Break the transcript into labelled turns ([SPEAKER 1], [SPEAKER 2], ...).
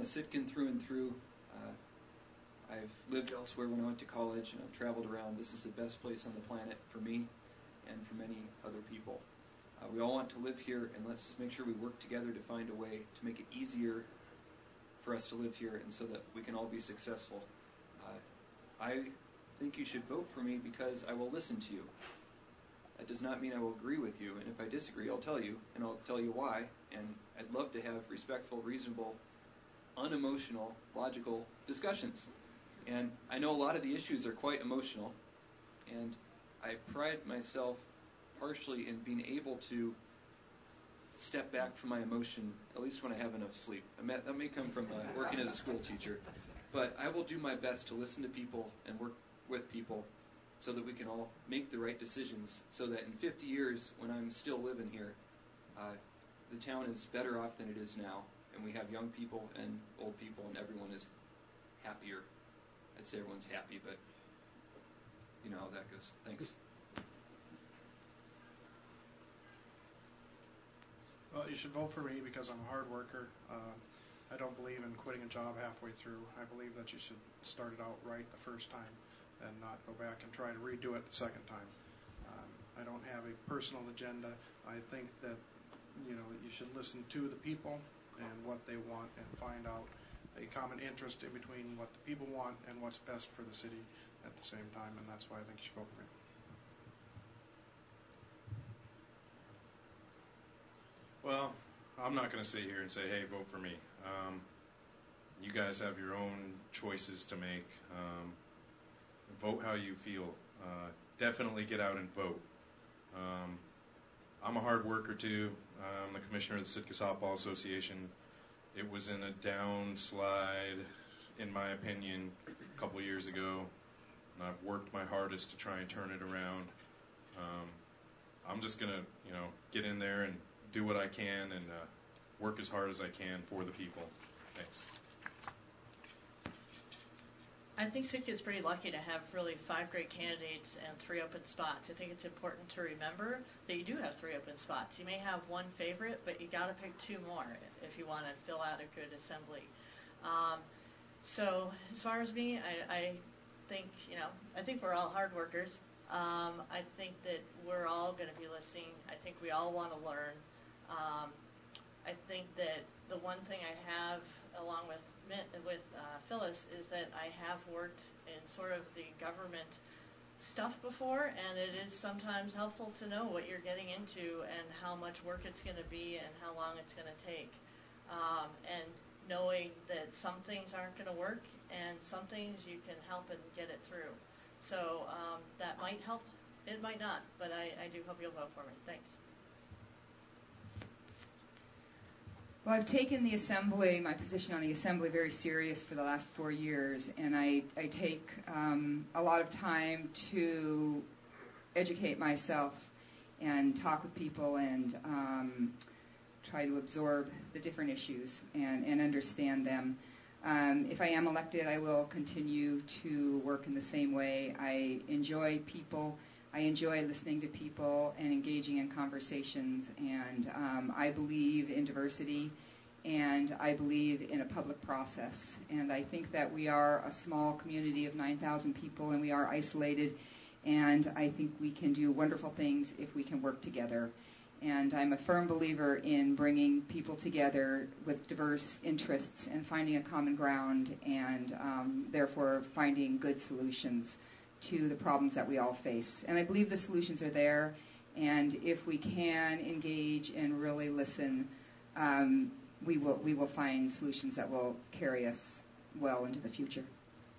[SPEAKER 1] a Sitkin through and through. I've lived elsewhere when I went to college, and I've traveled around. This is the best place on the planet for me and for many other people. We all want to live here, and let's make sure we work together to find a way to make it easier for us to live here and so that we can all be successful. I think you should vote for me because I will listen to you. That does not mean I will agree with you, and if I disagree, I'll tell you, and I'll tell you why, and I'd love to have respectful, reasonable, unemotional, logical discussions. And I know a lot of the issues are quite emotional, and I pride myself partially in being able to step back from my emotion, at least when I have enough sleep. That may come from working as a school teacher, but I will do my best to listen to people and work with people so that we can all make the right decisions, so that in 50 years, when I'm still living here, the town is better off than it is now, and we have young people and old people, and everyone is happier. I'd say everyone's happy, but you know how that goes. Thanks.
[SPEAKER 2] Well, you should vote for me because I'm a hard worker. I don't believe in quitting a job halfway through. I believe that you should start it out right the first time and not go back and try to redo it the second time. I don't have a personal agenda. I think that you should listen to the people and what they want and find out a common interest in between what the people want and what's best for the city at the same time, and that's why I think you should vote for me.
[SPEAKER 3] Well, I'm not going to sit here and say, hey, vote for me. You guys have your own choices to make. Vote how you feel. Definitely get out and vote. I'm a hard worker too. I'm the commissioner of the Sitka Softball Association. It was in a downslide, in my opinion, a couple years ago, and I've worked my hardest to try and turn it around. I'm just going to, get in there and do what I can and work as hard as I can for the people. Thanks.
[SPEAKER 4] I think Sitka is pretty lucky to have really 5 great candidates and 3 open spots. I think it's important to remember that you do have 3 open spots. You may have one favorite, but you got to pick 2 more if you want to fill out a good assembly. So as far as me, I think I think we're all hard workers. I think that we're all going to be listening. I think we all want to learn. I think that the one thing I have, along with Phyllis, is that I have worked in sort of the government stuff before, and it is sometimes helpful to know what you're getting into and how much work it's going to be and how long it's going to take. And knowing that some things aren't going to work and some things you can help and get it through. So that might help. It might not, but I do hope you'll vote for me. Thanks.
[SPEAKER 5] Well, I've taken the Assembly, my position on the Assembly, very serious for the last 4 years, and I take a lot of time to educate myself and talk with people and try to absorb the different issues and understand them. If I am elected, I will continue to work in the same way. I enjoy people. I enjoy listening to people and engaging in conversations, and I believe in diversity, and I believe in a public process. And I think that we are a small community of 9,000 people, and we are isolated, and I think we can do wonderful things if we can work together. And I'm a firm believer in bringing people together with diverse interests and finding a common ground and therefore finding good solutions to the problems that we all face. And I believe the solutions are there, and if we can engage and really listen, we will find solutions that will carry us well into the future.